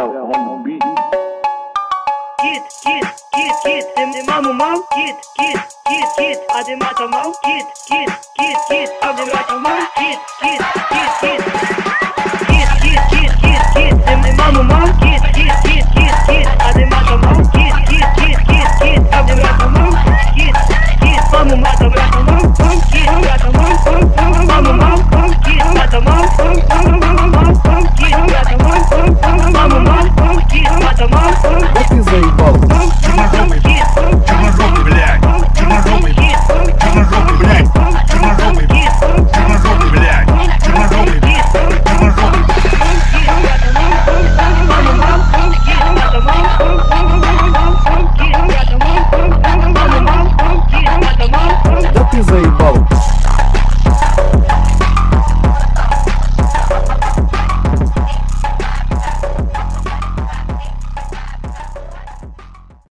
Bell on the beat. Dem Mamo Mau, geht, Ade Mata Mau, geht, Ade Mata Mau, geht, dem Mamo Mau, geht, Ade Mata Mau, geht, Ade Mata Mau, geht, Mamo Mata Mau.